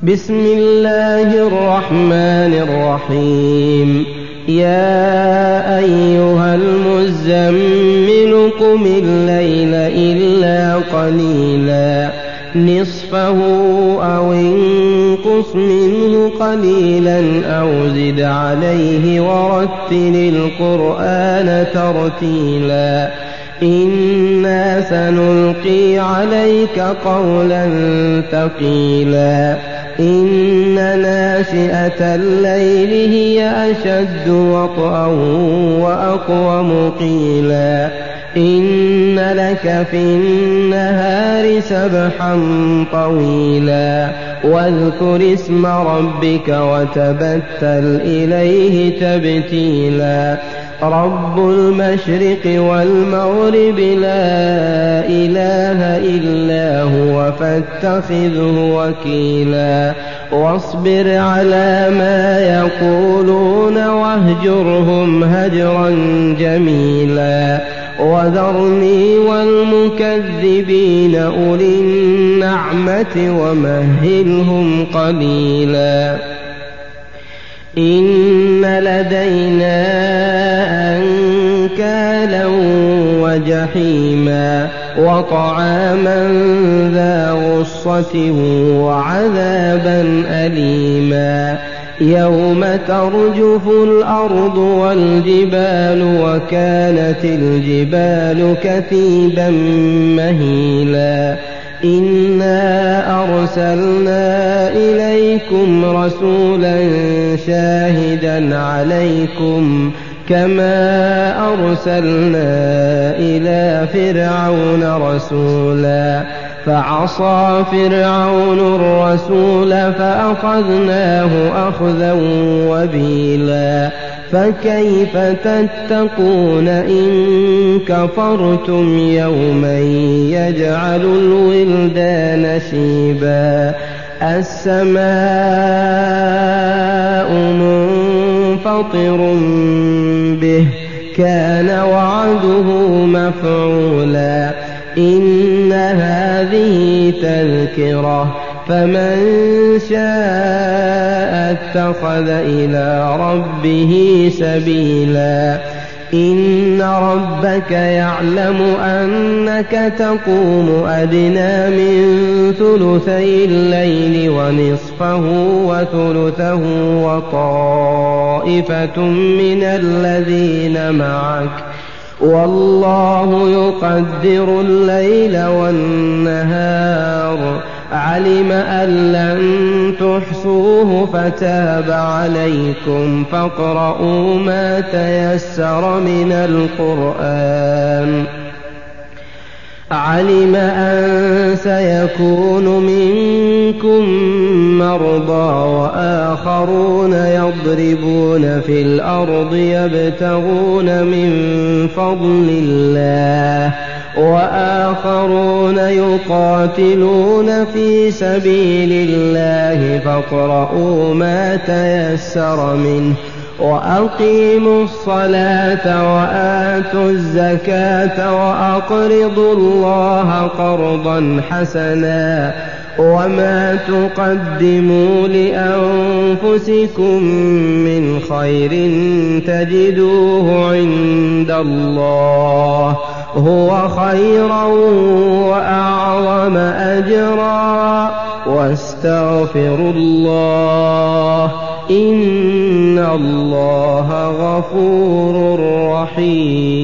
بسم الله الرحمن الرحيم. يا أيها المزمل قم الليل إلا قليلا نصفه أو انقص منه قليلا أو زد عليه ورتل القرآن ترتيلا إنا سنلقي عليك قولا ثقيلا إن ناشئة الليل هي أشد وطئا وأقوم قيلا إن لك في النهار سبحا طويلا واذكر اسم ربك وتبتل إليه تبتيلا رب المشرق والمغرب لا إله إلا هو فاتخذه وكيلا واصبر على ما يقولون واهجرهم هجرا جميلا وذرني والمكذبين أولي النعمة ومهلهم قليلا إن لدينا أنكالا وجحيما وطعاما ذا غصة وعذابا أليما يوم ترجف الأرض والجبال وكانت الجبال كثيبا مهيلا إنا أرسلنا إليكم رسولا شاهدا عليكم كما أرسلنا إلى فرعون رسولا فعصى فرعون الرسول فأخذناه أخذا وبيلا فكيف تتقون إن كفرتم يوما يجعل الولدان شيبا السماء منفطر به كان وعده مفعولا إن هذه تذكرة فمن شاء اتخذ إلى ربه سبيلا إن ربك يعلم أنك تقوم أدنى من ثلثي الليل ونصفه وثلثه وطائفة من الذين معك والله يقدر الليل والنهار علم أن لن تحصوه فتاب عليكم فاقرؤوا ما تيسر من القرآن علم أن سيكون منكم مرضى وآخرون يضربون في الأرض يبتغون من فضل الله وآخرون يقاتلون في سبيل الله فاقرؤوا ما تيسر منه وأقيموا الصلاة وآتوا الزكاة وأقرضوا الله قرضا حسنا وما تقدموا لأنفسكم من خير تجدوه عند الله هو خيرا وأعظم أجرا واستغفروا الله إن الله غفور رحيم.